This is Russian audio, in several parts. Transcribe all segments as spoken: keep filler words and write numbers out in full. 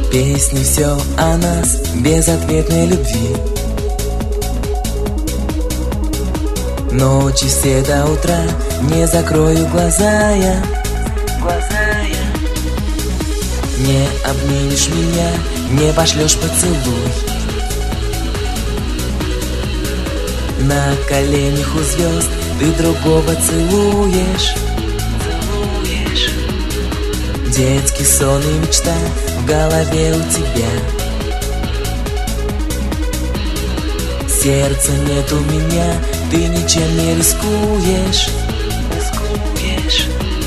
Песни все о нас, безответной любви. Ночи все до утра, не закрою глаза я, глаза я. Не обнимешь меня, не пошлешь поцелуй. На коленях у звезд ты другого целуешь, целуешь. Детский сон и мечта в голове у тебя. Сердца нет у меня, ты ничем не рискуешь, рискуешь.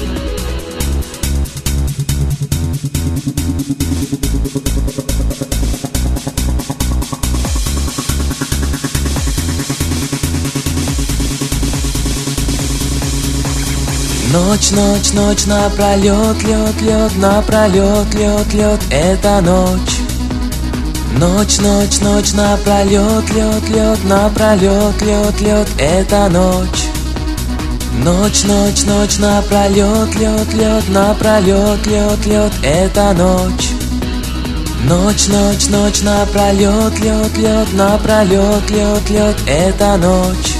Ночь, ночь, ночь напролет, лед, лед, напролет, лед, лед, это ночь. Ночь, ночь, ночь напролет, лед, лед, напролет, лед, лед, это ночь. Ночь, ночь, ночь напролет, лед, лед, напролет, лед, лед, это ночь. Ночь, ночь, ночь напролет, лед, лед, напролет, лед, лед, это ночь.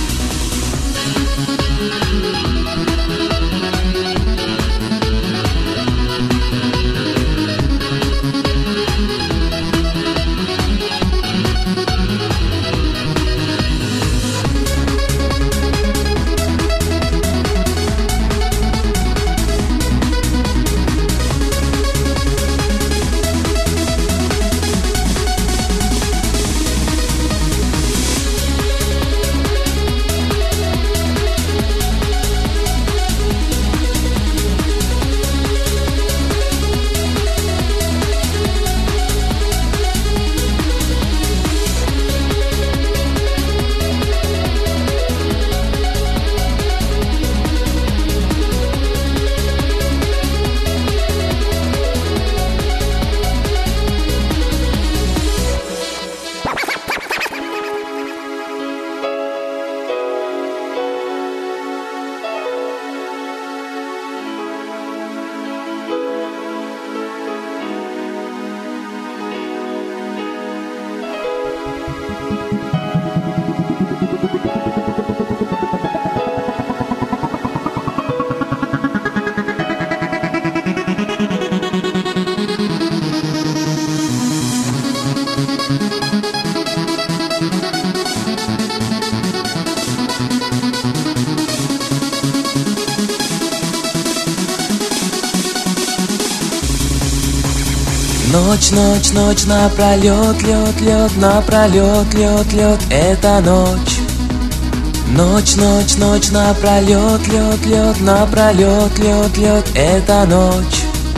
Ночь, ночь, ночь напролет, лед, лед, напролет, лед, лед, это ночь. Ночь, ночь, ночь напролет, лед, лед, напролет, лед, лед, это ночь.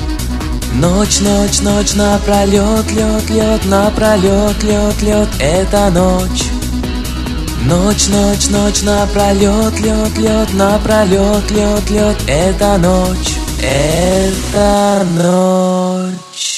Ночь, ночь, ночь напролет, лед, лед, напролет, лед, лед, это ночь. Ночь, ночь, ночь напролет, лед, лед, напролет, лед, лед, это ночь, это ночь.